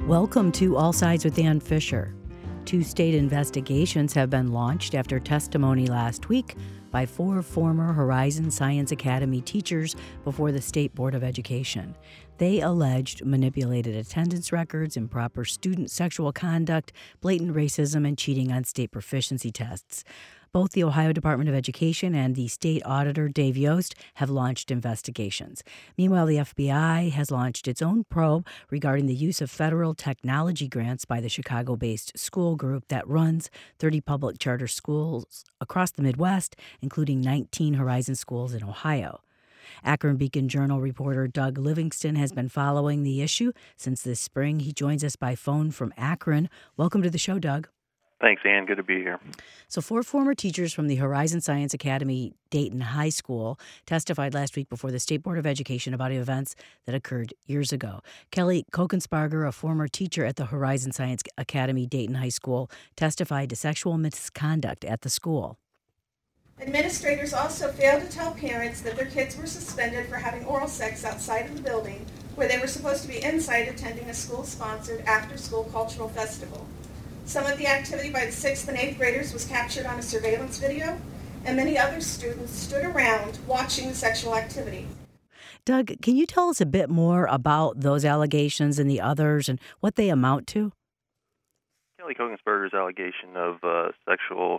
Welcome to All Sides with Ann Fisher. 2 state investigations have been launched after testimony last week by 4 former Horizon Science Academy teachers before the State Board of Education. They alleged manipulated attendance records, improper student sexual conduct, blatant racism, and cheating on state proficiency tests. Both the Ohio Department of Education and the state auditor, Dave Yost, have launched investigations. Meanwhile, the FBI has launched its own probe regarding the use of federal technology grants by the Chicago-based school group that runs 30 public charter schools across the Midwest, including 19 Horizon schools in Ohio. Akron Beacon Journal reporter Doug Livingston has been following the issue since this spring. He joins us by phone from Akron. Welcome to the show, Doug. Thanks, Ann. Good to be here. So 4 former teachers from the Horizon Science Academy Dayton High School testified last week before the State Board of Education about events that occurred years ago. Kelly Kokensparger, a former teacher at the Horizon Science Academy Dayton High School, testified to sexual misconduct at the school. Administrators also failed to tell parents that their kids were suspended for having oral sex outside of the building where they were supposed to be inside attending a school-sponsored after-school cultural festival. Some of the activity by the 6th and 8th graders was captured on a surveillance video, and many other students stood around watching the sexual activity. Doug, can you tell us a bit more about those allegations and the others and what they amount to? Kelly Kokensparger's allegation of sexual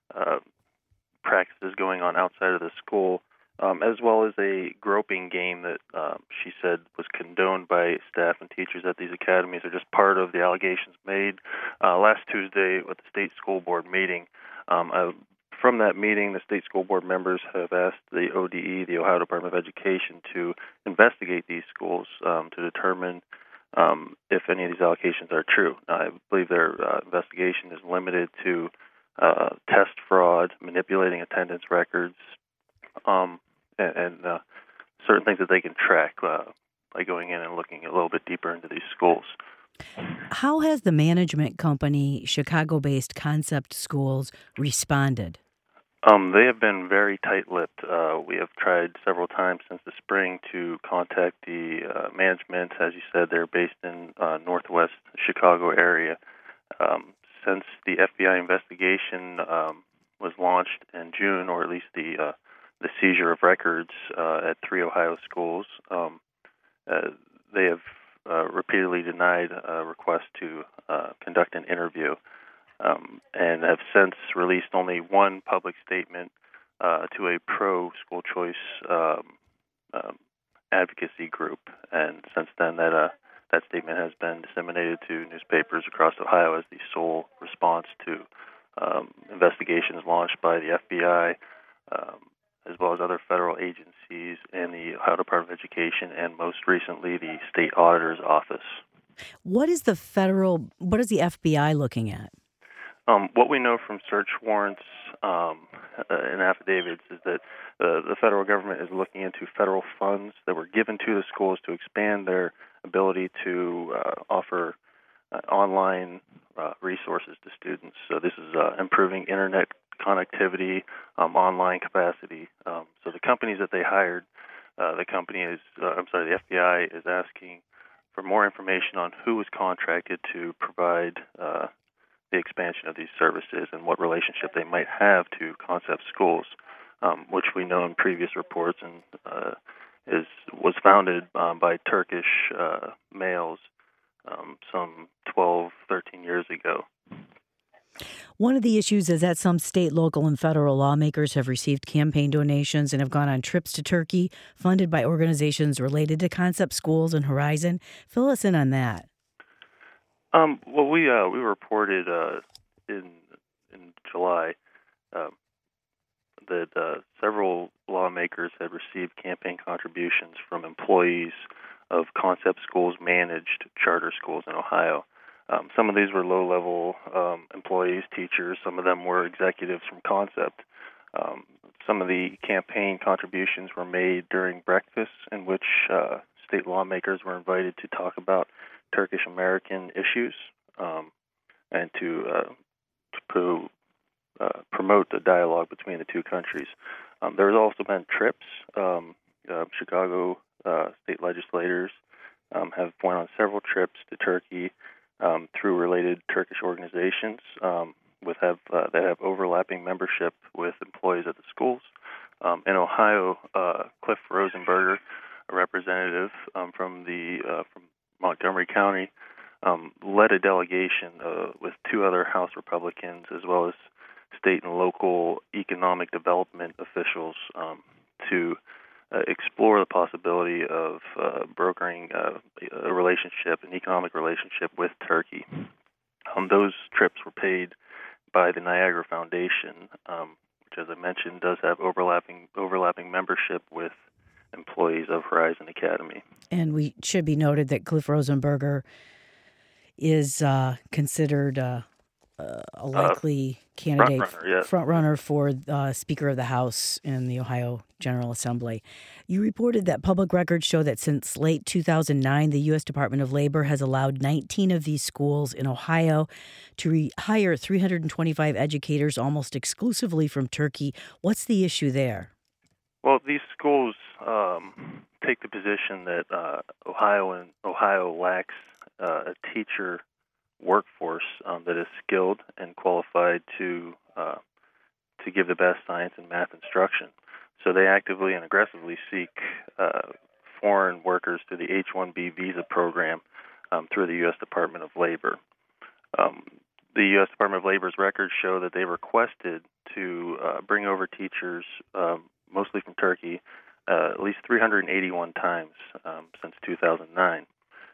practices going on outside of the school, as well as a groping game that she said was condoned by staff and teachers at these academies, are just part of the allegations made last Tuesday at the state school board meeting. From that meeting, the state school board members have asked the ODE, the Ohio Department of Education, to investigate these schools to determine if any of these allegations are true. I believe their investigation is limited to test fraud, manipulating attendance records, and certain things that they can track by going in and looking a little bit deeper into these schools. How has the management company, Chicago-based Concept Schools, responded? They have been very tight-lipped. We have tried several times since the spring to contact the management. As you said, they're based in northwest Chicago area. Since the FBI investigation was launched in June, or at least the seizure of records at 3 Ohio schools, they have repeatedly denied a request to conduct an interview, and have since released only one public statement to a pro-school choice advocacy group. And since then, that statement has been disseminated to newspapers across Ohio as the sole response to investigations launched by the FBI, as well as other federal agencies and the Ohio Department of Education, and most recently the state auditor's office. What is the FBI looking at? What we know from search warrants and affidavits is that the federal government is looking into federal funds that were given to the schools to expand their ability to offer online resources to students. So this is improving internet connectivity, online capacity. So the companies that they hired, the FBI is asking for more information on who was contracted to provide the expansion of these services and what relationship they might have to Concept Schools, which we know in previous reports and was founded by Turkish males some 12, 13 years ago. One of the issues is that some state, local, and federal lawmakers have received campaign donations and have gone on trips to Turkey funded by organizations related to Concept Schools and Horizon. Fill us in on that. Well, we reported in July that several lawmakers had received campaign contributions from employees of Concept Schools managed charter schools in Ohio. Some of these were low-level employees, teachers. Some of them were executives from Concept. Some of the campaign contributions were made during breakfasts in which state lawmakers were invited to talk about Turkish-American issues and to promote the dialogue between the two countries. There has also been trips. Chicago state legislators have went on several trips to Turkey that have overlapping membership with employees at the schools. In Ohio, Cliff Rosenberger, a representative from Montgomery County, led a delegation with two other House Republicans as well as state and local economic development officials to explore the possibility of brokering a relationship, an economic relationship with Turkey. Those trips were paid by the Niagara Foundation, which, as I mentioned, does have overlapping membership with employees of Horizon Academy. And we should be noted that Cliff Rosenberger is considered a likely candidate, front runner for Speaker of the House in the Ohio General Assembly. You reported that public records show that since late 2009, the U.S. Department of Labor has allowed 19 of these schools in Ohio to hire 325 educators almost exclusively from Turkey. What's the issue there? Well, these schools take the position that Ohio lacks a teacher workforce that is skilled and qualified to give the best science and math instruction. So they actively and aggressively seek foreign workers through the H-1B visa program through the U.S. Department of Labor. The U.S. Department of Labor's records show that they requested to bring over teachers, mostly from Turkey, at least 381 times since 2009.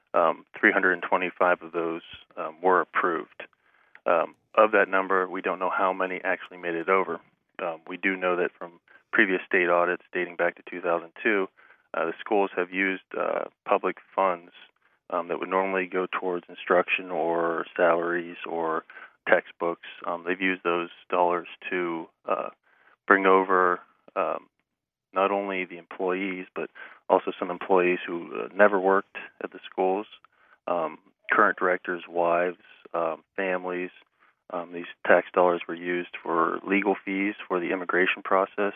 325 of those were approved. Of that number, we don't know how many actually made it over. We do know that from previous state audits dating back to 2002, the schools have used public funds that would normally go towards instruction or salaries or textbooks. They've used those dollars to bring over not only the employees, but also some employees who never worked at the schools, current directors' wives, families. These tax dollars were used for legal fees for the immigration process,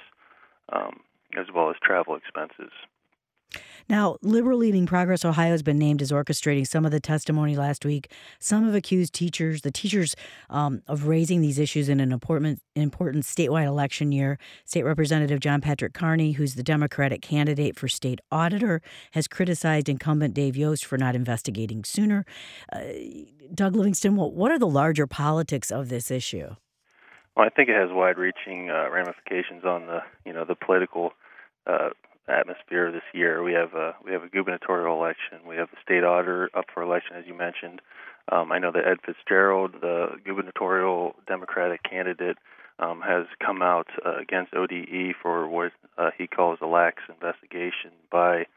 as well as travel expenses. Now, Liberal Leading Progress Ohio has been named as orchestrating some of the testimony last week. Some have accused the teachers of raising these issues in an important statewide election year. State Representative John Patrick Carney, who's the Democratic candidate for state auditor, has criticized incumbent Dave Yost for not investigating sooner. Doug Livingston, what are the larger politics of this issue? Well, I think it has wide-reaching ramifications on the political atmosphere this year. We have a gubernatorial election. We have the state auditor up for election, as you mentioned. I know that Ed Fitzgerald, the gubernatorial Democratic candidate, has come out against ODE for what he calls a lax investigation by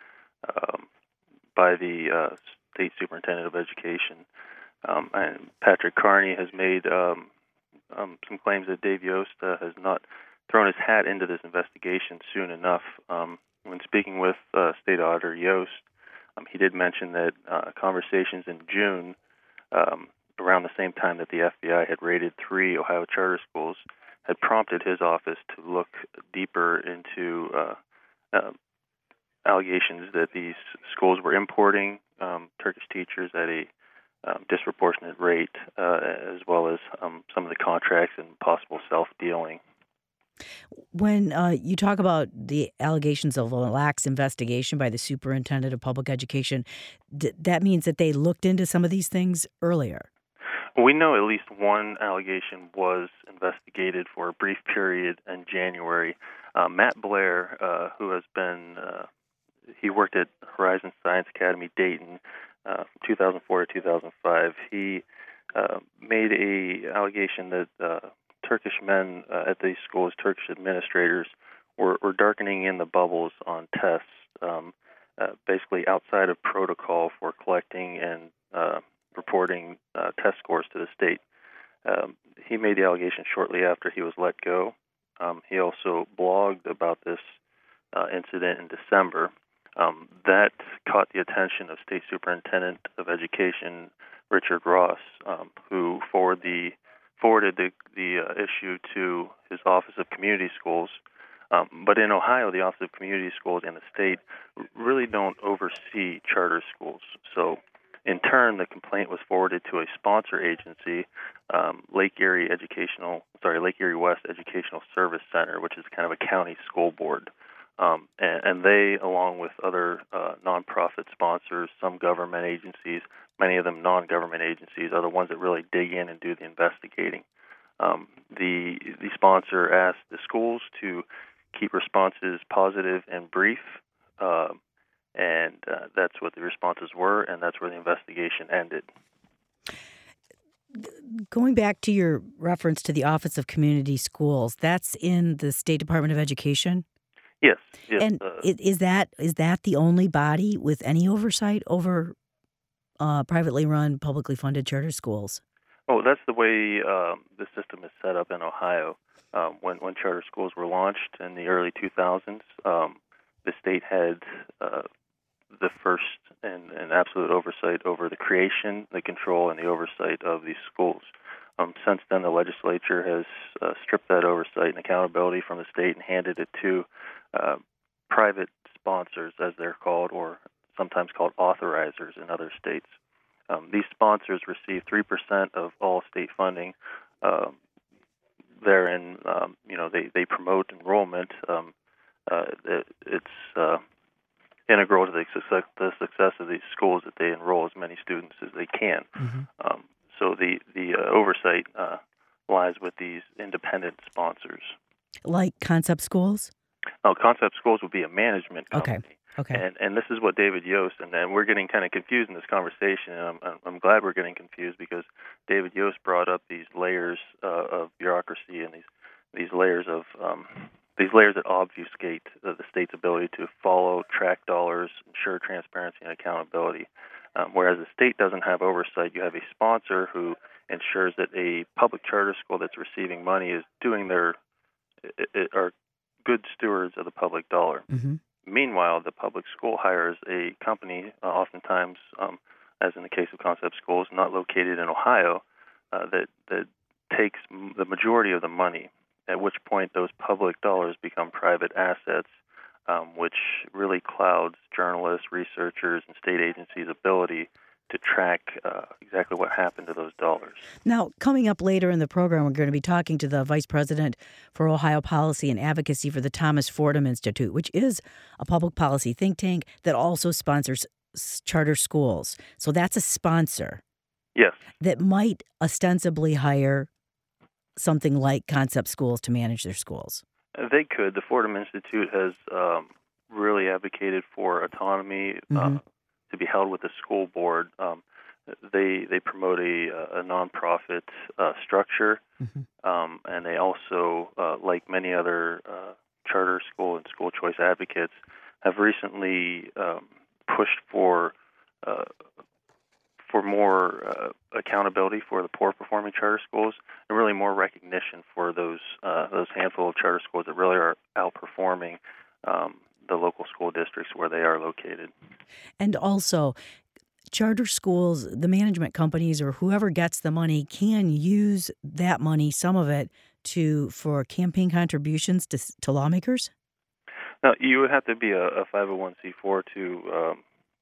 the state superintendent of education. And Patrick Carney has made some claims that Dave Yost has not thrown his hat into this investigation soon enough. When speaking with State Auditor Yost, he did mention that conversations in June, around the same time that the FBI had raided 3 Ohio charter schools, had prompted his office to look deeper into allegations that these schools were importing Turkish teachers at a disproportionate rate, as well as some of the contracts and possible self-dealing. When you talk about the allegations of a lax investigation by the superintendent of public education, that means that they looked into some of these things earlier. Well, we know at least one allegation was investigated for a brief period in January. Matt Blair, who has been, he worked at Horizon Science Academy Dayton from 2004 to 2005. He made a allegation that Turkish men at these schools, Turkish administrators, were darkening in the bubbles on tests, basically outside of protocol for collecting and reporting test scores to the state. He made the allegation shortly after he was let go. He also blogged about this incident in December. That caught the attention of State Superintendent of Education Richard Ross, who forwarded the issue to his Office of Community Schools. But in Ohio, the Office of Community Schools and the state really don't oversee charter schools. So In turn, the complaint was forwarded to a sponsor agency, Lake Erie West Educational Service Center, which is kind of a county school board. And they, along with other nonprofit sponsors, some government agencies, many of them non-government agencies, are the ones that really dig in and do the investigating. The sponsor asked the schools to keep responses positive and brief, and that's what the responses were, and that's where the investigation ended. Going back to your reference to the Office of Community Schools, that's in the State Department of Education? Yes. And is that the only body with any oversight over privately run, publicly funded charter schools? Oh, that's the way the system is set up in Ohio. When charter schools were launched in the early 2000s, the state had the first and absolute oversight over the creation, the control, and the oversight of these schools. Since then, the legislature has stripped that oversight and accountability from the state and handed it to private sponsors, as they're called, or sometimes called authorizers in other states. These sponsors receive 3% of all state funding. Therein, they promote enrollment. It's integral to the success of these schools that they enroll as many students as they can. Mm-hmm. So the oversight lies with these independent sponsors. Like Concept Schools? No, Concept Schools would be a management company. Okay. And this is what David Yost, and we're getting kind of confused in this conversation, and I'm glad we're getting confused because David Yost brought up these layers of bureaucracy and these layers that obfuscate the state's ability to follow, track dollars, ensure transparency and accountability. Whereas the state doesn't have oversight, you have a sponsor who ensures that a public charter school that's receiving money is are good stewards of the public dollar. Mm-hmm. Meanwhile, the public school hires a company, oftentimes, as in the case of Concept Schools, not located in Ohio, that takes the majority of the money, at which point those public dollars become private assets, which really clouds journalists, researchers, and state agencies' ability to track exactly what happened to those dollars. Now, coming up later in the program, we're going to be talking to the Vice President for Ohio Policy and Advocacy for the Thomas Fordham Institute, which is a public policy think tank that also sponsors charter schools. So that's a sponsor. Yes. That might ostensibly hire something like Concept Schools to manage their schools. They could. The Fordham Institute has really advocated for autonomy, mm-hmm. To be held with the school board. They promote a nonprofit structure, mm-hmm. And they also, like many other charter school and school choice advocates, have recently pushed for more accountability for the poor performing charter schools, and really more recognition for those handful of charter schools that really are outperforming the local school districts where they are located. And also, charter schools, the management companies or whoever gets the money can use that money, some of it, for campaign contributions to lawmakers? Now, you would have to be a 501c4 to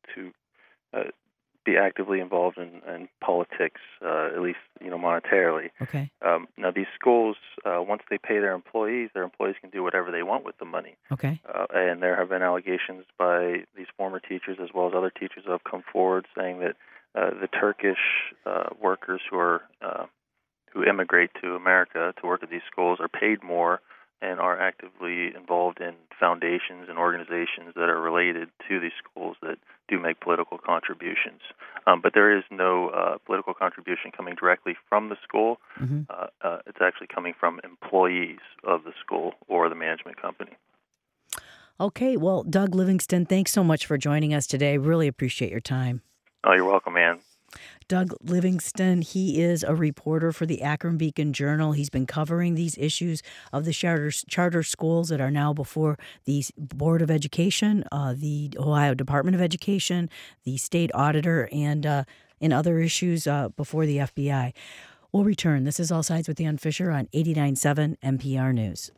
be actively involved in politics, at least monetarily. Okay. Now, these schools, once they pay their employees can do whatever they want with the money. Okay. And there have been allegations by these former teachers as well as other teachers who have come forward saying that the Turkish workers who immigrate to America to work at these schools are paid more and are actively involved in foundations and organizations that are related to these schools that do make political contributions. But there is no political contribution coming directly from the school. Mm-hmm. It's actually coming from employees of the school or the management company. Okay, well, Doug Livingston, thanks so much for joining us today. Really appreciate your time. Oh, you're welcome, Ann. Doug Livingston, he is a reporter for the Akron Beacon Journal. He's been covering these issues of the charter schools that are now before the Board of Education, the Ohio Department of Education, the state auditor, and in other issues before the FBI. We'll return. This is All Sides with Ann Fisher on 89.7 NPR News.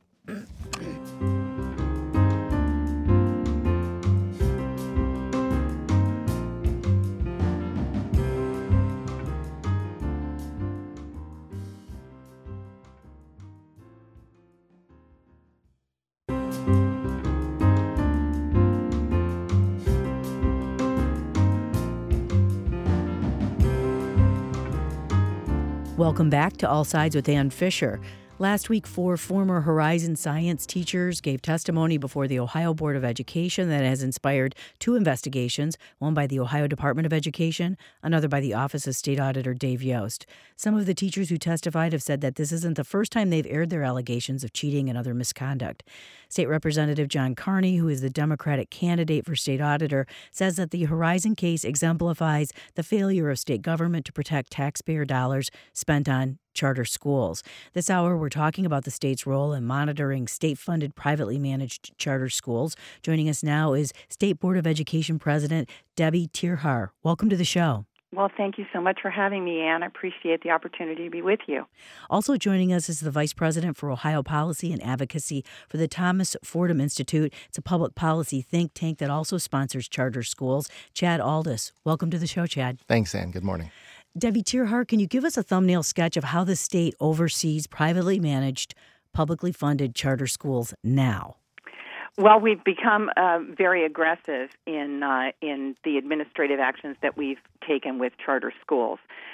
Welcome back to All Sides with Ann Fisher. Last week, 4 former Horizon Science teachers gave testimony before the Ohio Board of Education that has inspired 2 investigations, one by the Ohio Department of Education, another by the Office of State Auditor Dave Yost. Some of the teachers who testified have said that this isn't the first time they've aired their allegations of cheating and other misconduct. State Representative John Carney, who is the Democratic candidate for state auditor, says that the Horizon case exemplifies the failure of state government to protect taxpayer dollars spent on charter schools. This hour, we're talking about the state's role in monitoring state-funded, privately managed charter schools. Joining us now is State Board of Education President Debbie Tirhar. Welcome to the show. Well, thank you so much for having me, Ann. I appreciate the opportunity to be with you. Also joining us is the Vice President for Ohio Policy and Advocacy for the Thomas Fordham Institute. It's a public policy think tank that also sponsors charter schools. Chad Aldis. Welcome to the show, Chad. Thanks, Ann. Good morning. Debbie Tirhar, can you give us a thumbnail sketch of how the state oversees privately managed, publicly funded charter schools now? Well, we've become very aggressive in the administrative actions that we've taken with charter schools.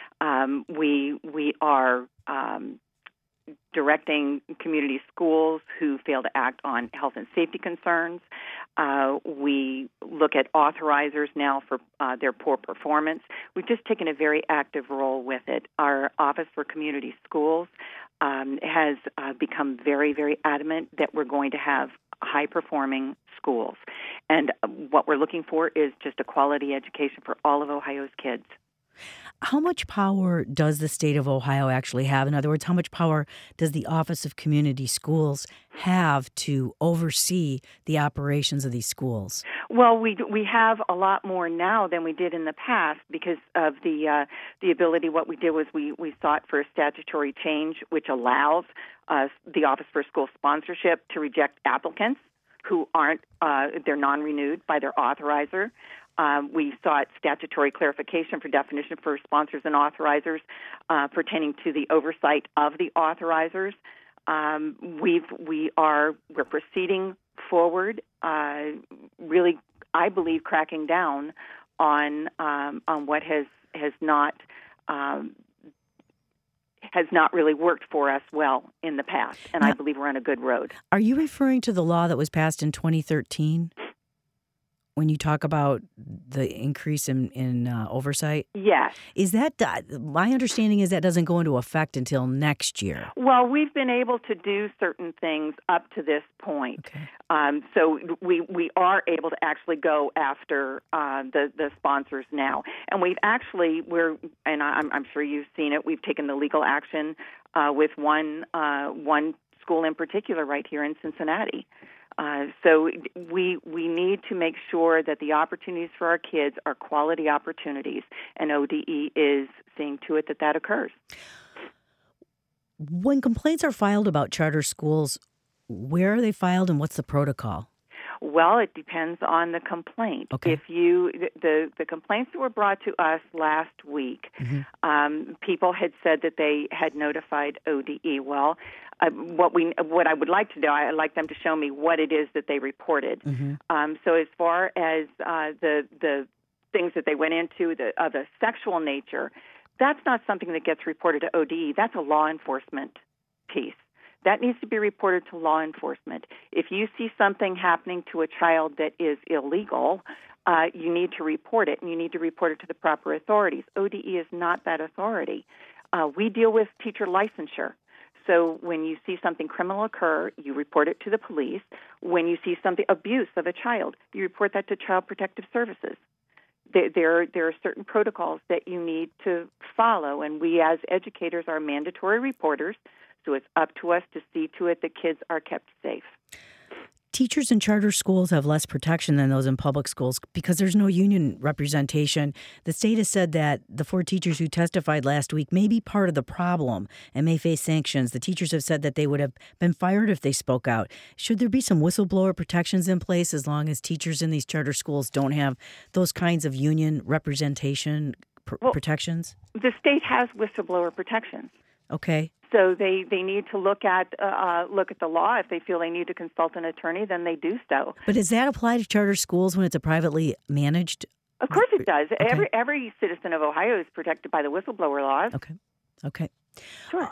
We are directing community schools who fail to act on health and safety concerns. We look at authorizers now for their poor performance. We've just taken a very active role with it. Our Office for Community Schools has become very, very adamant that we're going to have high-performing schools. And what we're looking for is just a quality education for all of Ohio's kids. How much power does the state of Ohio actually have? In other words, how much power does the Office of Community Schools have to oversee the operations of these schools? Well, we have a lot more now than we did in the past because of the ability. What we did was we sought for a statutory change which allows the Office for School Sponsorship to reject applicants who aren't they're non-renewed by their authorizer. We sought statutory clarification for definition for sponsors and authorizers pertaining to the oversight of the authorizers. We're proceeding forward, really, I believe, cracking down on what has not really worked for us well in the past, and I believe we're on a good road. Are you referring to the law that was passed in 2013? When you talk about the increase in oversight? Yes. Is that, my understanding is that doesn't go into effect until next year. Well, we've been able to do certain things up to this point. Okay. So we are able to actually go after the sponsors now. And I'm sure you've seen it, we've taken the legal action with one school in particular right here in Cincinnati. So we need to make sure that the opportunities for our kids are quality opportunities, and ODE is seeing to it that occurs. When complaints are filed about charter schools, where are they filed and what's the protocol? Well, it depends on the complaint. Okay. If the complaints that were brought to us last week, people had said that they had notified ODE. Well, what I would like to do, I'd like them to show me what it is that they reported. So as far as the things that they went into of a sexual nature, that's not something that gets reported to ODE. That's a law enforcement piece. That needs to be reported to law enforcement. If you see something happening to a child that is illegal, you need to report it, and you need to report it to the proper authorities. ODE is not that authority. We deal with teacher licensure. So when you see something criminal occur, you report it to the police. When you see something abuse of a child, you report that to Child Protective Services. There are certain protocols that you need to follow, and we as educators are mandatory reporters, so it's up to us to see to it that kids are kept safe. Teachers in charter schools have less protection than those in public schools because there's no union representation. The state has said that the 4 teachers who testified last week may be part of the problem and may face sanctions. The teachers have said that they would have been fired if they spoke out. Should there be some whistleblower protections in place as long as teachers in these charter schools don't have those kinds of union representation protections? The state has whistleblower protections. Okay. So they need to look at the law. If they feel they need to consult an attorney, then they do so. But does that apply to charter schools when it's a privately managed? Of course it does. Okay. Every citizen of Ohio is protected by the whistleblower laws. Okay. Sure.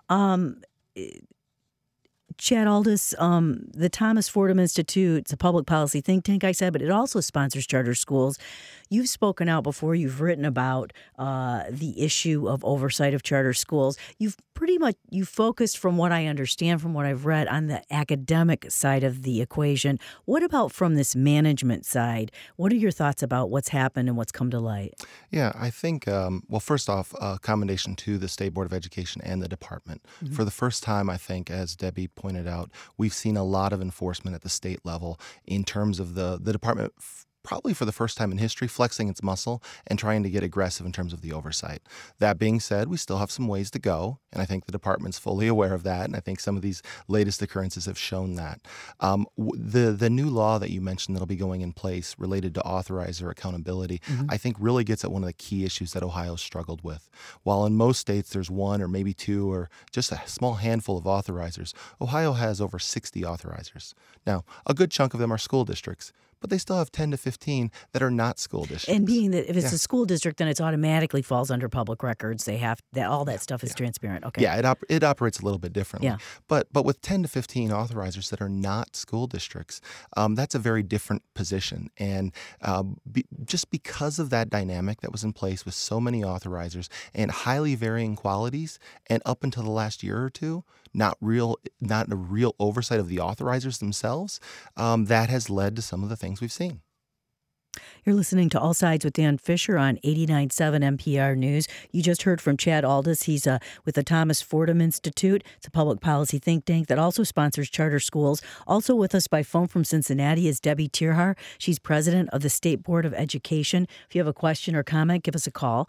Chad Aldous, the Thomas Fordham Institute, it's a public policy think tank, I said, but it also sponsors charter schools. You've spoken out before. You've written about the issue of oversight of charter schools. You've focused, from what I understand, from what I've read, on the academic side of the equation. What about from this management side? What are your thoughts about what's happened and what's come to light? Yeah, I think, well, first off, commendation to the State Board of Education and the department. Mm-hmm. For the first time, I think, as Debbie pointed out, we've seen a lot of enforcement at the state level in terms of the department, probably for the first time in history, flexing its muscle and trying to get aggressive in terms of the oversight. That being said, we still have some ways to go, and I think the department's fully aware of that, and I think some of these latest occurrences have shown that. The new law that you mentioned that'll be going in place related to authorizer accountability, mm-hmm. I think really gets at one of the key issues that Ohio's struggled with. While in most states there's one or maybe two or just a small handful of authorizers, Ohio has over 60 authorizers. Now, a good chunk of them are school districts, but they still have 10 to 15 that are not school districts. And being that if it's a school district, then it automatically falls under public records. They have that, all that stuff is transparent. Okay. Yeah, it operates a little bit differently. Yeah. But with 10 to 15 authorizers that are not school districts, that's a very different position. And just because of that dynamic that was in place with so many authorizers and highly varying qualities, and up until the last year or two, not a real oversight of the authorizers themselves, that has led to some of the things we've seen. You're listening to All Sides with Dan Fisher on 89.7 NPR News. You just heard from Chad Aldous. He's with the Thomas Fordham Institute. It's a public policy think tank that also sponsors charter schools. Also with us by phone from Cincinnati is Debbie Tirhar. She's president of the State Board of Education. If you have a question or comment, give us a call,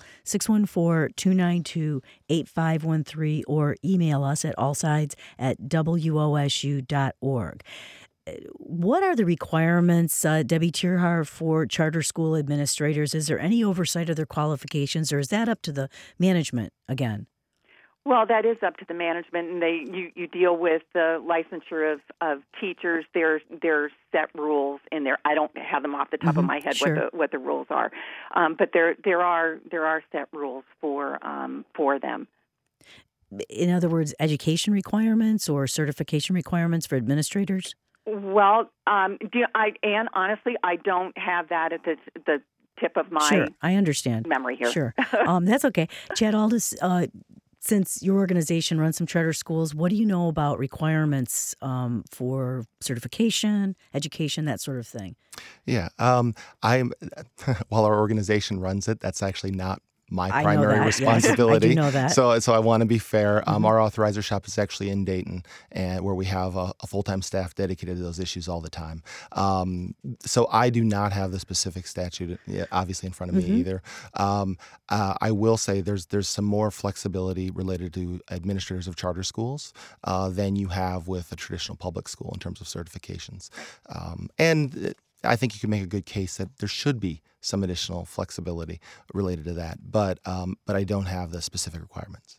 614-292-8513, or email us at allsides@wosu.org. What are the requirements, Debbie Tirhar, for charter school administrators? Is there any oversight of their qualifications, or is that up to the management again? Well, that is up to the management, and you deal with the licensure of teachers. There's set rules in there. I don't have them off the top mm-hmm. of my head what the rules are, but there are set rules for them. In other words, education requirements or certification requirements for administrators? Well, honestly, I don't have that at the tip of my I understand. memory here. Sure. That's okay. Chad Aldous, since your organization runs some charter schools, what do you know about requirements for certification, education, that sort of thing? Yeah. While our organization runs it, that's actually not my primary responsibility. Yes, I do know that. So I want to be fair. Mm-hmm. Our authorizer shop is actually in Dayton, and where we have a full-time staff dedicated to those issues all the time. So I do not have the specific statute, obviously, in front of me mm-hmm. either. I will say there's some more flexibility related to administrators of charter schools than you have with a traditional public school in terms of certifications. And I think you can make a good case that there should be some additional flexibility related to that, but I don't have the specific requirements.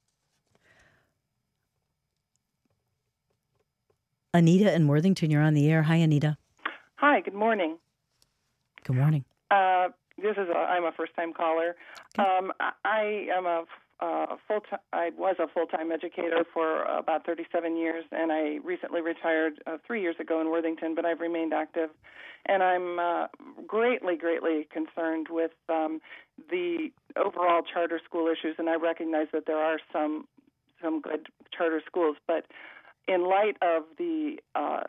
Anita in Worthington, you're on the air. Hi, Anita. Hi, good morning. Good morning. I'm a first-time caller. Okay. I am I was a full-time educator for about 37 years, and I recently retired 3 years ago in Worthington, but I've remained active. And I'm greatly concerned with the overall charter school issues, and I recognize that there are some good charter schools. But in light of the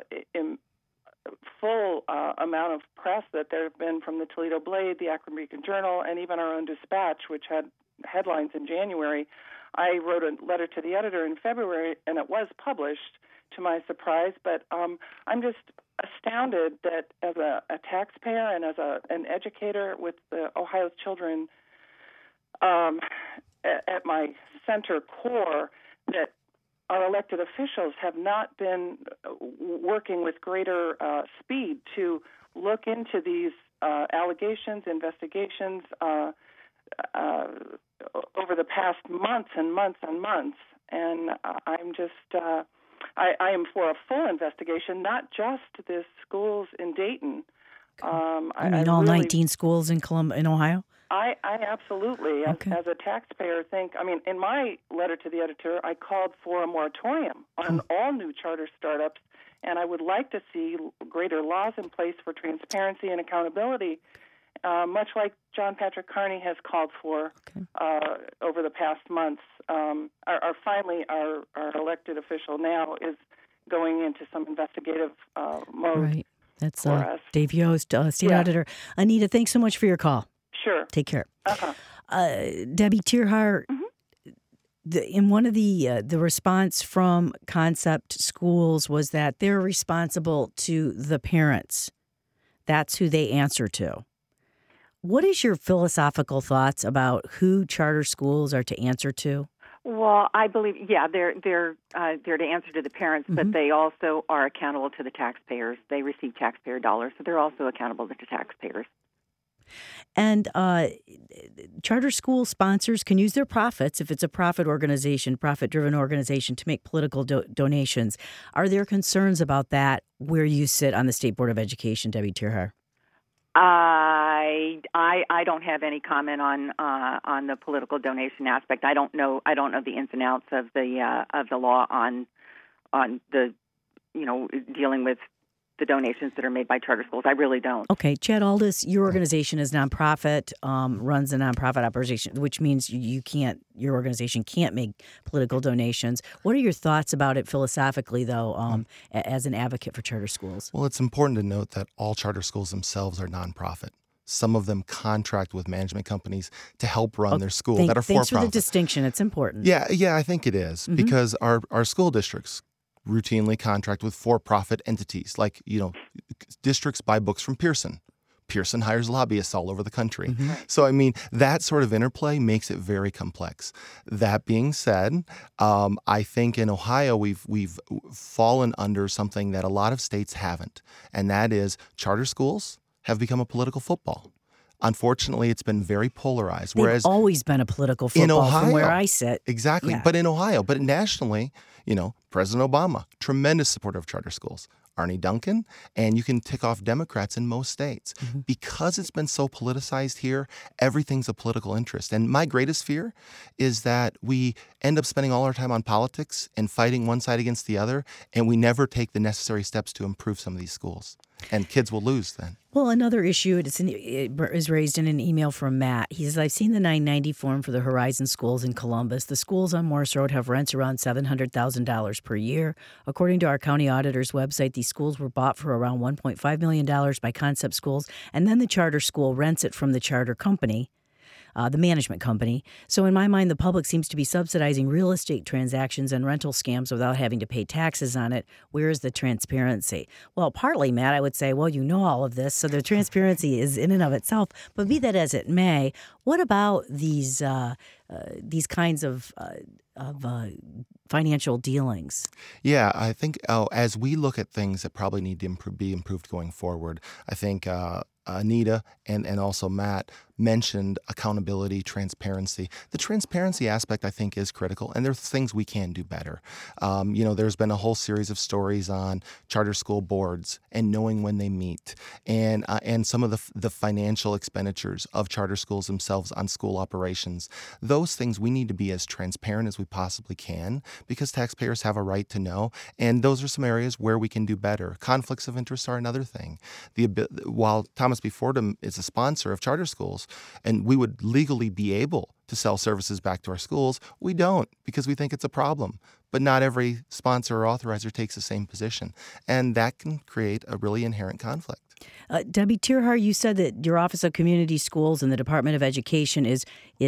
full amount of press that there have been from the Toledo Blade, the Akron Beacon Journal, and even our own Dispatch, which had headlines in January, I wrote a letter to the editor in February, and it was published to my surprise. But I'm just astounded that as a taxpayer and as an educator with the Ohio's children at my center core, that our elected officials have not been working with greater speed to look into these allegations, investigations over the past months and months and months. And I'm just, I am for a full investigation, not just the schools in Dayton. I mean, all 19 schools in Ohio? I absolutely, Okay. as a taxpayer, think, in my letter to the editor, I called for a moratorium on all new charter startups, and I would like to see greater laws in place for transparency and accountability, much like John Patrick Carney has called for over the past months. Our elected official now is going into some investigative mode. Right. That's for us. Dave Yost, State Auditor. Anita, thanks so much for your call. Sure. Take care. Uh-huh. Debbie Tierhart, in one of the response from Concept Schools was that they're responsible to the parents. That's who they answer to. What is your philosophical thoughts about who charter schools are to answer to? Well, I believe, they're to answer to the parents, but they also are accountable to the taxpayers. They receive taxpayer dollars, so they're also accountable to taxpayers. And charter school sponsors can use their profits, if it's a profit-driven organization, to make political donations. Are there concerns about that where you sit on the State Board of Education, Debbie Tierhart? I don't have any comment on the political donation aspect. I don't know the ins and outs of the law on the dealing with the donations that are made by charter schools. I really don't. Okay, Chad Aldis, your organization is nonprofit, runs a nonprofit operation, which means your organization can't make political donations. What are your thoughts about it philosophically, though, as an advocate for charter schools? Well, it's important to note that all charter schools themselves are nonprofit. Some of them contract with management companies to help run their school that are for-profit. Thanks for the distinction. It's important. Yeah, I think it is because our school districts routinely contract with for-profit entities. Like, districts buy books from Pearson. Pearson hires lobbyists all over the country. So, that sort of interplay makes it very complex. That being said, I think in Ohio we've fallen under something that a lot of states haven't, and that is charter schools have become a political football. Unfortunately, it's been very polarized. They've always been a political football Ohio, from where I sit. Exactly. Yeah. But in Ohio, but nationally, President Obama, tremendous supporter of charter schools. Arnie Duncan, and you can tick off Democrats in most states. Because it's been so politicized here, everything's a political interest. And my greatest fear is that we end up spending all our time on politics and fighting one side against the other, and we never take the necessary steps to improve some of these schools. And kids will lose then. Well, another issue it is raised in an email from Matt. He says, I've seen the 990 form for the Horizon schools in Columbus. The schools on Morse Road have rents around $700,000 per year. According to our county auditor's website, these schools were bought for around $1.5 million by Concept Schools, and then the charter school rents it from the charter company. The management company. So in my mind, the public seems to be subsidizing real estate transactions and rental scams without having to pay taxes on it. Where is the transparency? Well, partly, Matt, I would say, well, you know all of this, so the transparency is in and of itself. But be that as it may, what about these kinds of financial dealings? Yeah, I think as we look at things that probably need to be improved going forward, I think Anita and also Matt mentioned accountability, transparency. The transparency aspect, I think, is critical, and there's things we can do better. There's been a whole series of stories on charter school boards and knowing when they meet, and some of the financial expenditures of charter schools themselves on school operations. Those things we need to be as transparent as we possibly can because taxpayers have a right to know, and those are some areas where we can do better. Conflicts of interest are another thing. While Thomas B. Fordham is a sponsor of charter schools, and we would legally be able to sell services back to our schools, we don't because we think it's a problem. But not every sponsor or authorizer takes the same position, and that can create a really inherent conflict. Debbie Tierhart, you said that your Office of Community Schools and the Department of Education is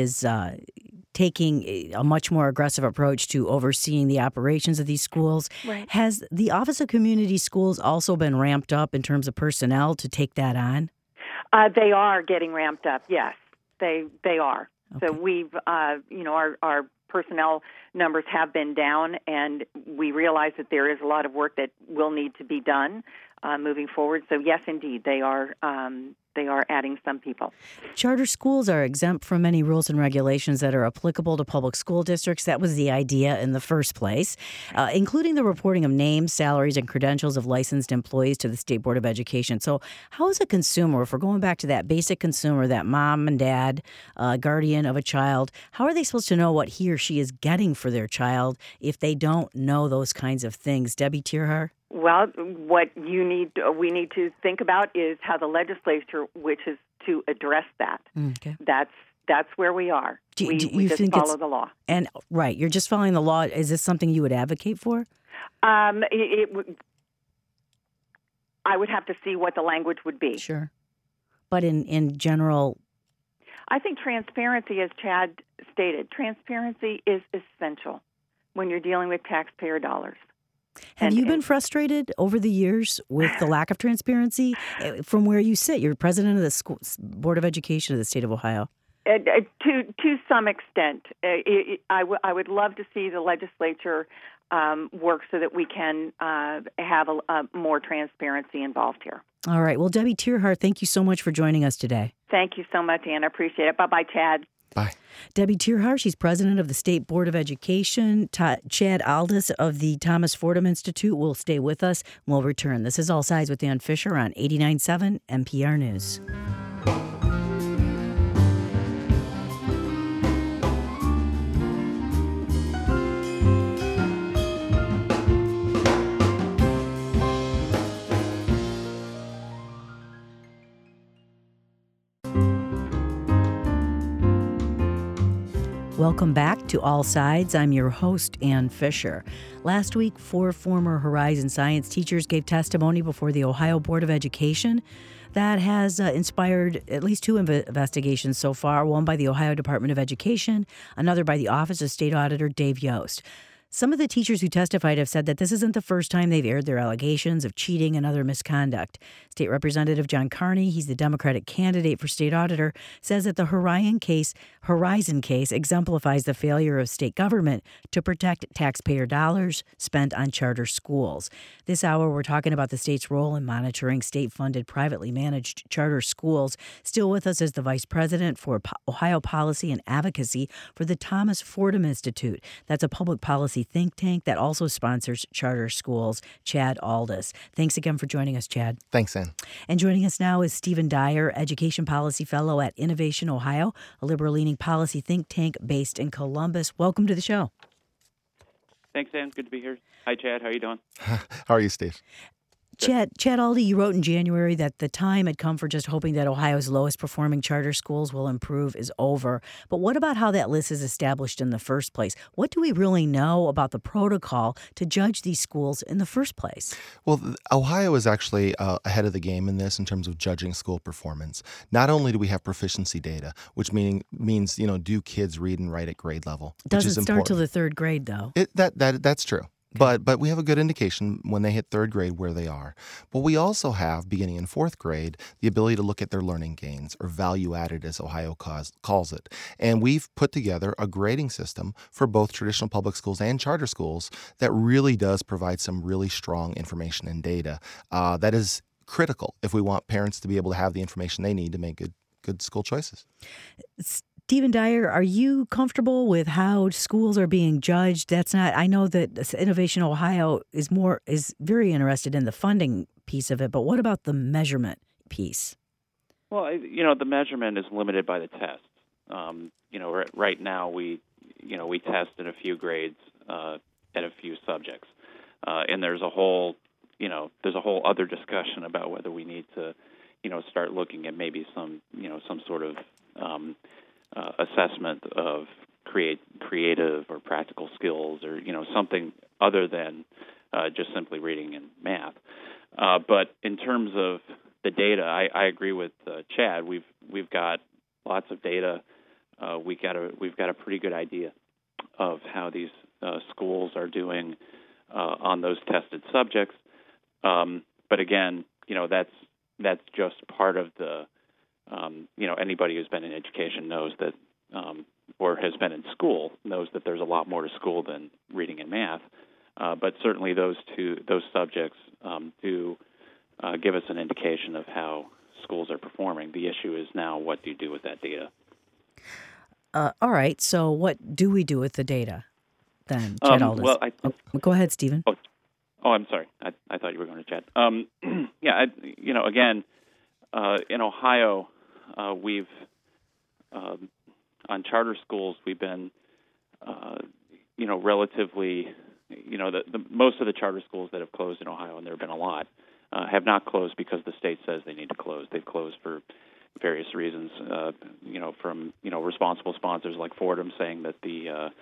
taking a much more aggressive approach to overseeing the operations of these schools. Right. Has the Office of Community Schools also been ramped up in terms of personnel to take that on? They are getting ramped up. Yes, they are. Okay. So we've, our personnel numbers have been down, and we realize that there is a lot of work that will need to be done moving forward. So yes, indeed, they are they are adding some people. Charter schools are exempt from many rules and regulations that are applicable to public school districts. That was the idea in the first place, including the reporting of names, salaries, and credentials of licensed employees to the State Board of Education. So how is a consumer, if we're going back to that basic consumer, that mom and dad, guardian of a child, how are they supposed to know what he or she is getting for their child if they don't know those kinds of things? Debbie Tierhart? Well, what we need to think about is how the legislature wishes to address that. Okay. That's where we are. We just follow the law. And right, you're just following the law. Is this something you would advocate for? I would have to see what the language would be. Sure. But in general, I think transparency, as Chad stated, transparency is essential when you're dealing with taxpayer dollars. Have you been frustrated over the years with the lack of transparency from where you sit? You're president of the Board of Education of the state of Ohio. To some extent. I would love to see the legislature work so that we can have a more transparency involved here. All right. Well, Debbie Tierhart, thank you so much for joining us today. Thank you so much, Ann. I appreciate it. Bye-bye, Chad. Bye. Debbie Tierhart, she's president of the State Board of Education. Chad Aldous of the Thomas Fordham Institute will stay with us. We'll return. This is All Sides with Ann Fisher on 89.7 NPR News. Welcome back to All Sides. I'm your host, Ann Fisher. Last week, 4 former Horizon Science teachers gave testimony before the Ohio Board of Education. That has inspired at least 2 investigations so far, one by the Ohio Department of Education, another by the Office of State Auditor Dave Yost. Some of the teachers who testified have said that this isn't the first time they've aired their allegations of cheating and other misconduct. State Representative John Carney, he's the Democratic candidate for state auditor, says that the Horizon case exemplifies the failure of state government to protect taxpayer dollars spent on charter schools. This hour, we're talking about the state's role in monitoring state-funded, privately managed charter schools. Still with us is the Vice President for Ohio Policy and Advocacy for the Thomas Fordham Institute. That's a public policy think tank that also sponsors charter schools, Chad Aldous. Thanks again for joining us, Chad. Thanks, Ann. And joining us now is Stephen Dyer, Education Policy Fellow at Innovation Ohio, a liberal-leaning policy think tank based in Columbus. Welcome to the show. Thanks, Ann. Good to be here. Hi, Chad. How are you doing? How are you, Steve? Chad Aldi, you wrote in January that the time had come for just hoping that Ohio's lowest performing charter schools will improve is over. But what about how that list is established in the first place? What do we really know about the protocol to judge these schools in the first place? Well, Ohio is actually ahead of the game in this in terms of judging school performance. Not only do we have proficiency data, which means do kids read and write at grade level? Doesn't start till the 3rd grade, though. That's true. But we have a good indication when they hit 3rd grade where they are. But we also have, beginning in 4th grade, the ability to look at their learning gains, or value added as Ohio calls it. And we've put together a grading system for both traditional public schools and charter schools that really does provide some really strong information and data that is critical if we want parents to be able to have the information they need to make good school choices. Stephen Dyer, are you comfortable with how schools are being judged? I know that Innovation Ohio is very interested in the funding piece of it, but what about the measurement piece? Well, the measurement is limited by the test. Right now we test in a few grades at a few subjects, and there's a whole other discussion about whether we need to, start looking at maybe some sort of assessment of creative or practical skills, or something other than just simply reading and math. But in terms of the data, I agree with Chad. We've got lots of data. We've got a pretty good idea of how these schools are doing on those tested subjects. But again, that's just part of the. Anybody who's been in education knows that, or has been in school, knows that there's a lot more to school than reading and math. But certainly those subjects do give us an indication of how schools are performing. performing. The issue is now, what do you do with that data? All right. So what do we do with the data then, Chad Aldous? Well, go ahead, Stephen. Oh, I'm sorry. I thought you were going to chat. Yeah, again, in Ohio, we've on charter schools, we've been, relatively, the most of the charter schools that have closed in Ohio, and there have been a lot, have not closed because the state says they need to close. They've closed for various reasons, from responsible sponsors like Fordham saying that the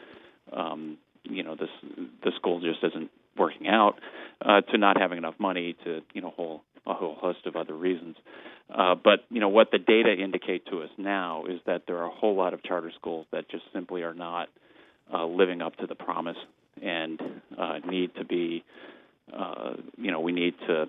school just isn't working out, to not having enough money, to a whole host of other reasons. But what the data indicate to us now is that there are a whole lot of charter schools that just simply are not living up to the promise, and need to be. We need to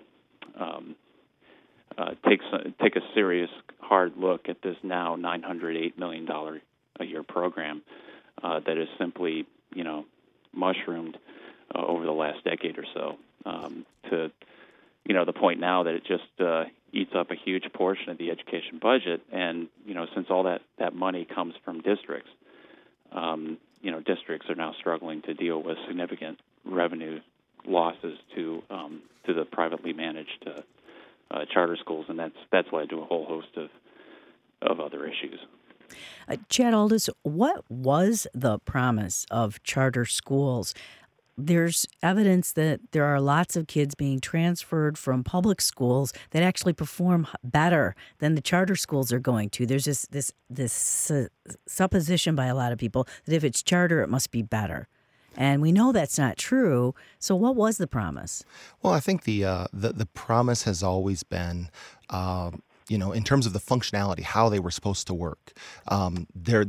take a serious, hard look at this now $908 million a year program that is simply mushroomed over the last decade or so, to the point now that it just eats up a huge portion of the education budget. And since all that money comes from districts, districts are now struggling to deal with significant revenue losses to the privately managed charter schools, and that's led to a whole host of other issues. Chad Aldous, what was the promise of charter schools? There's evidence that there are lots of kids being transferred from public schools that actually perform better than the charter schools are going to. There's this supposition by a lot of people that if it's charter, it must be better. And we know that's not true. So what was the promise? Well, I think the promise has always been, in terms of the functionality, how they were supposed to work. There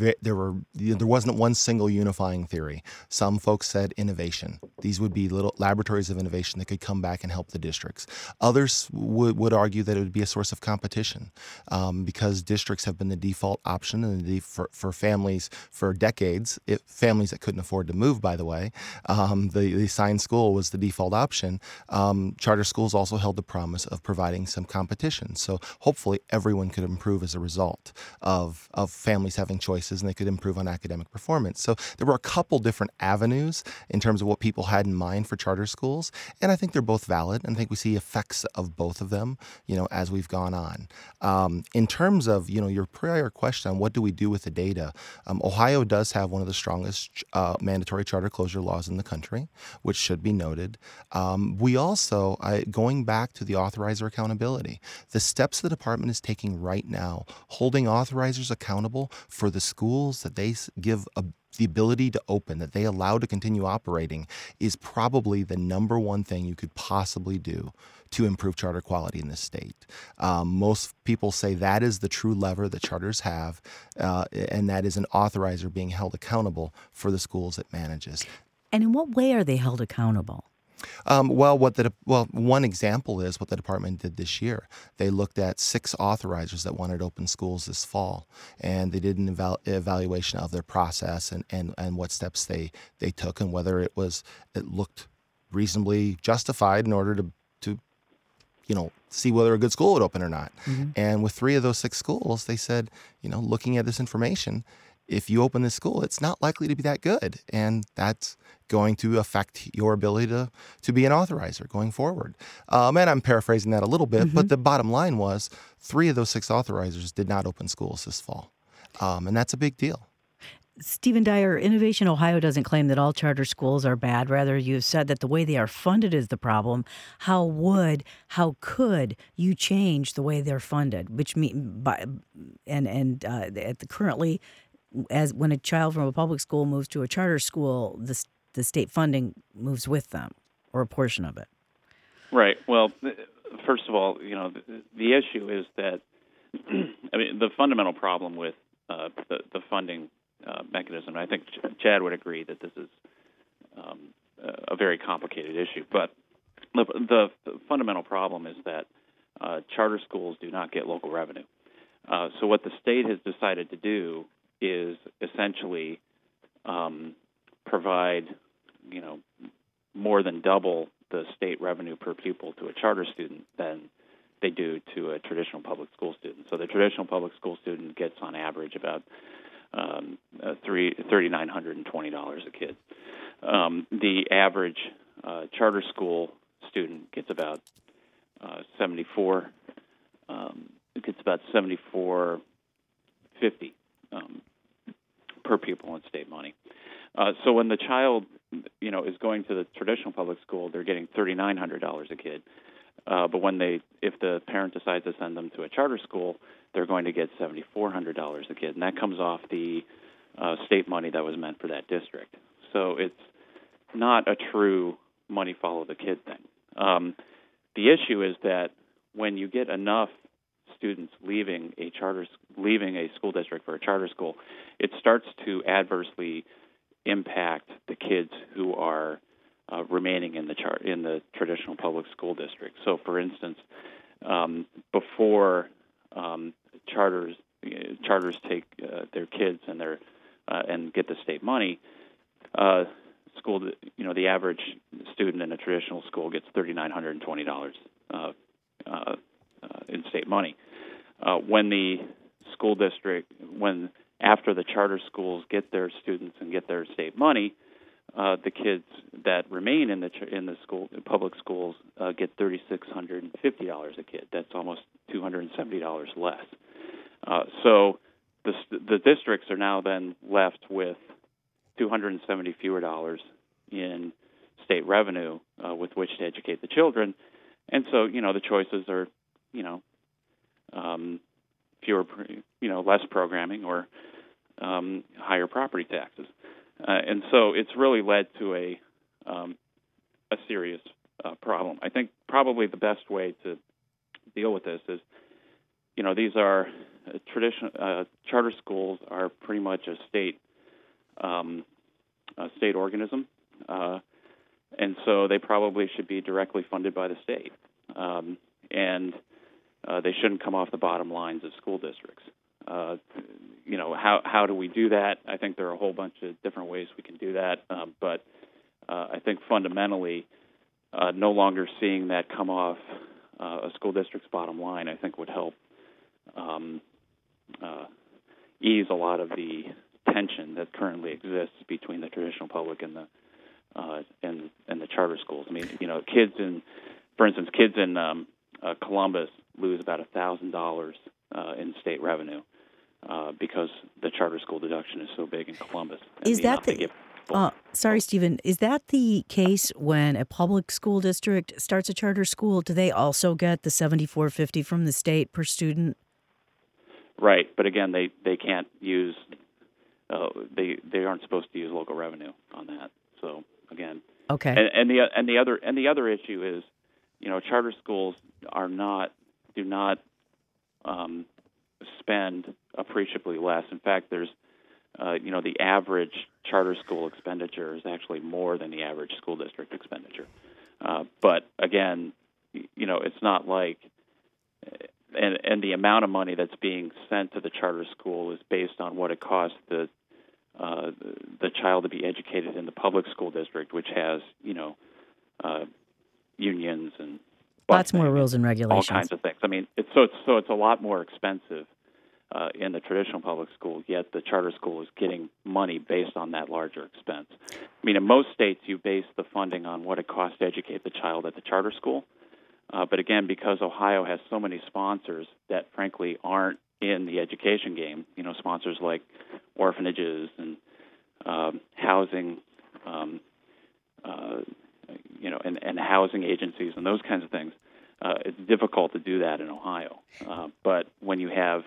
wasn't one single unifying theory. Some folks said innovation. These would be little laboratories of innovation that could come back and help the districts. Others would argue that it would be a source of competition, because districts have been the default option and for families for decades. Families that couldn't afford to move, by the way, the assigned school was the default option. Charter schools also held the promise of providing some competition. So hopefully everyone could improve as a result of families having choices, and they could improve on academic performance. So there were a couple different avenues in terms of what people had in mind for charter schools, and I think they're both valid, and I think we see effects of both of them, as we've gone on. In terms of, your prior question on what do we do with the data, Ohio does have one of the strongest mandatory charter closure laws in the country, which should be noted. We also, going back to the authorizer accountability, the steps the department is taking right now, holding authorizers accountable for the schools that they give the ability to open, that they allow to continue operating, is probably the number one thing you could possibly do to improve charter quality in this state. Most people say that is the true lever that charters have, and that is an authorizer being held accountable for the schools it manages. And in what way are they held accountable? One example is what the department did this year. They looked at 6 authorizers that wanted to open schools this fall, and they did an evaluation of their process and what steps they took, and whether it looked reasonably justified in order to see whether a good school would open or not. Mm-hmm. And with 3 of those 6 schools, they said, looking at this information, if you open this school, it's not likely to be that good. And that's going to affect your ability to be an authorizer going forward. And I'm paraphrasing that a little bit, but the bottom line was 3 of those 6 authorizers did not open schools this fall. And that's a big deal. Stephen Dyer, Innovation Ohio doesn't claim that all charter schools are bad. Rather, you've said that the way they are funded is the problem. How could you change the way they're funded? Currently, as when a child from a public school moves to a charter school, the state funding moves with them, or a portion of it. Right. Well, first of all, the issue is that the fundamental problem with the funding mechanism. I think Chad would agree that this is a very complicated issue. But the fundamental problem is that charter schools do not get local revenue. So what the state has decided to do is essentially provide, more than double the state revenue per pupil to a charter student than they do to a traditional public school student. So the traditional public school student gets on average about $3,920 a kid. The average charter school student gets about $74.50 per pupil in state money. So when the child, is going to the traditional public school, they're getting $3,900 a kid. But if the parent decides to send them to a charter school, they're going to get $7,400 a kid, and that comes off the state money that was meant for that district. So it's not a true money follow the kid thing. The issue is that when you get enough students leaving a school district for a charter school, it starts to adversely impact the kids who are remaining in the traditional public school district. So, for instance, before charters take their kids and get the state money, the average student in a traditional school gets $3,920 in state money. After the charter schools get their students and get their state money, the kids that remain in the public schools get $3,650 a kid. That's almost $270 less. So the districts are now then left with $270 fewer dollars in state revenue with which to educate the children, and so the choices are less programming or higher property taxes. And so it's really led to a serious problem. I think probably the best way to deal with this is, these are traditional charter schools are pretty much a state organism, and so they probably should be directly funded by the state, and they shouldn't come off the bottom lines of school districts. How do we do that? I think there are a whole bunch of different ways we can do that, but I think fundamentally, no longer seeing that come off a school district's bottom line, I think would help ease a lot of the tension that currently exists between the traditional public and the charter schools. I mean, kids in Columbus lose about $1,000 in state revenue because the charter school deduction is so big in Columbus. Is that sorry, Stephen, is that the case when a public school district starts a charter school? Do they also get the $74.50 from the state per student? Right, but again, they can't use they aren't supposed to use local revenue on that. So again, okay. And the other issue is, charter schools do not spend appreciably less. In fact, there's the average charter school expenditure is actually more than the average school district expenditure. But again, it's not like, and the amount of money that's being sent to the charter school is based on what it costs the child to be educated in the public school district, which has unions and lots more rules and regulations, all kinds of things. I mean, it's a lot more expensive in the traditional public school, yet the charter school is getting money based on that larger expense. I mean, in most states, you base the funding on what it costs to educate the child at the charter school. But again, because Ohio has so many sponsors that, frankly, aren't in the education game, sponsors like orphanages and housing, and housing agencies and those kinds of things, it's difficult to do that in Ohio. But when you have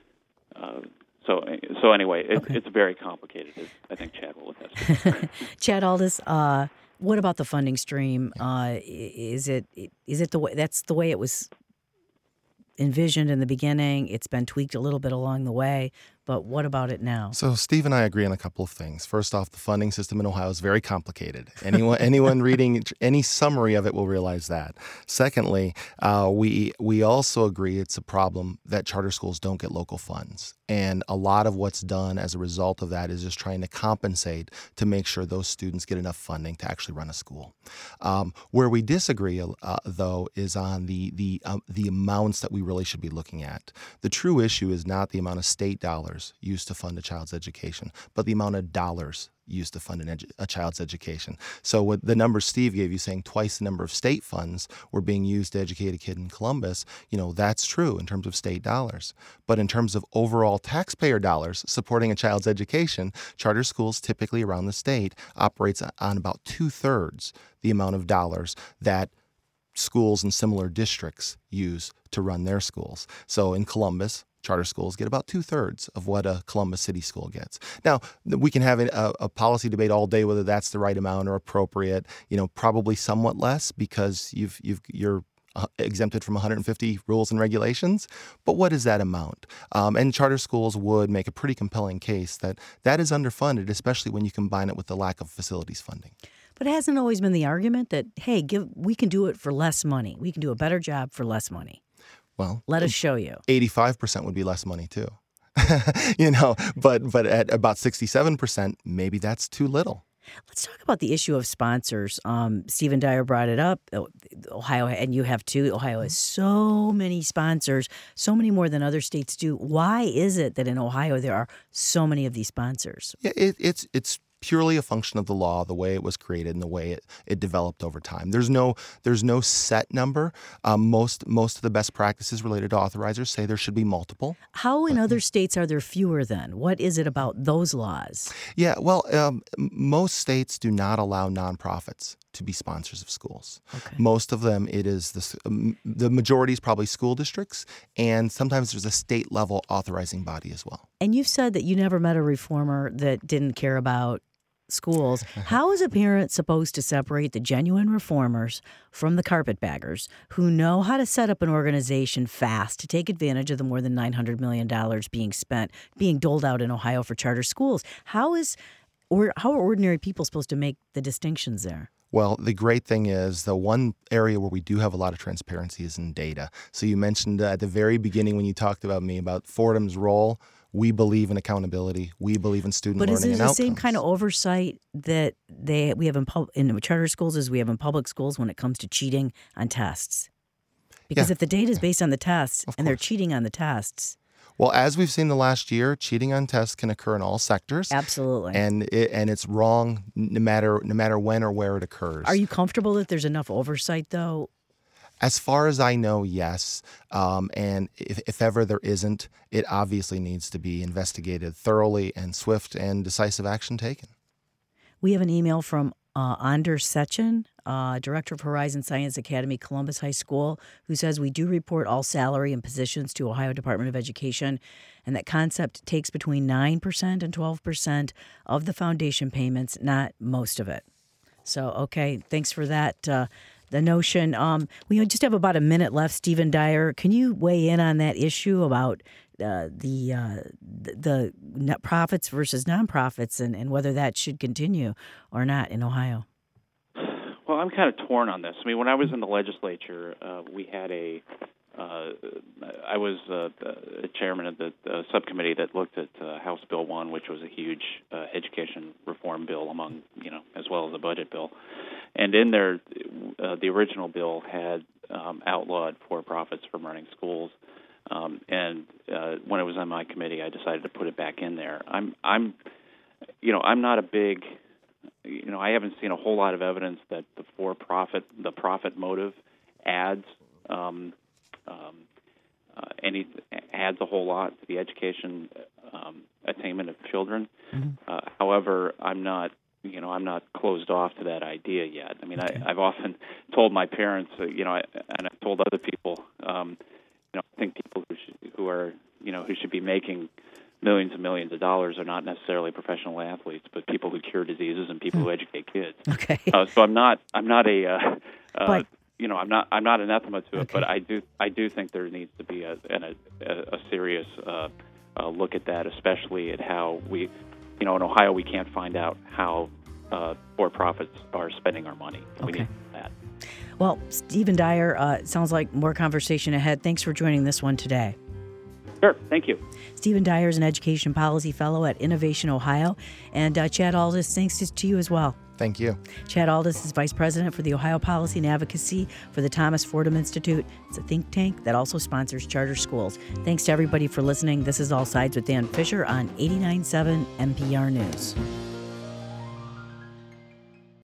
So anyway, it's very complicated, as I think Chad will attest. Chad Aldis, what about the funding stream? Is it the way that's the way it was envisioned in the beginning? It's been tweaked a little bit along the way, but what about it now? So Steve and I agree on a couple of things. First off, the funding system in Ohio is very complicated. Anyone reading any summary of it will realize that. Secondly, we also agree it's a problem that charter schools don't get local funds. And a lot of what's done as a result of that is just trying to compensate to make sure those students get enough funding to actually run a school. Where we disagree, though, is on the amounts that we really should be looking at. The true issue is not the amount of state dollars used to fund a child's education, but the amount of dollars used to fund a child's education. So with the numbers Steve gave you, saying twice the number of state funds were being used to educate a kid in Columbus, that's true in terms of state dollars. But in terms of overall taxpayer dollars supporting a child's education, charter schools typically around the state operates on about 2/3 the amount of dollars that schools in similar districts use to run their schools. So in Columbus, charter schools get about 2/3 of what a Columbus City school gets. Now, we can have a policy debate all day whether that's the right amount or appropriate. Probably somewhat less because you're exempted from 150 rules and regulations. But what is that amount? And charter schools would make a pretty compelling case that is underfunded, especially when you combine it with the lack of facilities funding. But it hasn't always been the argument that, hey, we can do it for less money. We can do a better job for less money. Well, let us show you. 85% would be less money too. But at about 67%, maybe that's too little. Let's talk about the issue of sponsors. Stephen Dyer brought it up. Ohio, and you have too. Ohio has so many sponsors, so many more than other states do. Why is it that in Ohio there are so many of these sponsors? Yeah, it's purely a function of the law, the way it was created and the way it developed over time. There's no set number. Most of the best practices related to authorizers say there should be multiple. How in other states are there fewer then? What is it about those laws? Yeah, well, most states do not allow nonprofits to be sponsors of schools. Okay. Most of them, it is the majority is probably school districts, and sometimes there's a state level authorizing body as well. And you've said that you never met a reformer that didn't care about schools. How is a parent supposed to separate the genuine reformers from the carpetbaggers who know how to set up an organization fast to take advantage of the more than $900 million being doled out in Ohio for charter schools? How are ordinary people supposed to make the distinctions there? Well, the great thing is the one area where we do have a lot of transparency is in data. So you mentioned at the very beginning when you talked about me about Fordham's role, we believe in accountability. We believe in student learning and outcomes. But is it the same kind of oversight that we have in charter schools as we have in public schools when it comes to cheating on tests? Because if the data is based on the tests and they're cheating on the tests. Well, as we've seen the last year, cheating on tests can occur in all sectors. Absolutely. And it's wrong no matter when or where it occurs. Are you comfortable that there's enough oversight, though? As far as I know, yes. And if ever there isn't, it obviously needs to be investigated thoroughly and swift and decisive action taken. We have an email from Anders Sechin, Director of Horizon Science Academy, Columbus High School, who says we do report all salary and positions to Ohio Department of Education, and that concept takes between 9% and 12% of the foundation payments, not most of it. So, okay, thanks for that. The notion, we just have about a minute left. Stephen Dyer, can you weigh in on that issue about the profits versus nonprofits and whether that should continue or not in Ohio? Well, I'm kind of torn on this. I mean, when I was in the legislature, we had I was chairman of the subcommittee that looked at House Bill 1, which was a huge education reform bill as well as a budget bill. And in there, the original bill had outlawed for-profits from running schools. And when it was on my committee, I decided to put it back in there. I'm not a big, I haven't seen a whole lot of evidence that the profit motive adds a whole lot to the education attainment of children. Mm-hmm. However, I'm not closed off to that idea yet. I mean, okay. I've often told my parents, and I've told other people, I think people who should be making millions and millions of dollars are not necessarily professional athletes, but people who cure diseases and people who educate kids. Okay. So I'm not an anathema to it, but I do think there needs to be a serious look at that, especially at how we, in Ohio, we can't find out how for-profits are spending our money. Okay. We need that. Well, Stephen Dyer, it sounds like more conversation ahead. Thanks for joining this one today. Sure, thank you. Stephen Dyer is an Education Policy Fellow at Innovation Ohio. And Chad Aldis, thanks to you as well. Thank you. Chad Aldis is Vice President for the Ohio Policy and Advocacy for the Thomas Fordham Institute. It's a think tank that also sponsors charter schools. Thanks to everybody for listening. This is All Sides with Dan Fisher on 89.7 NPR News.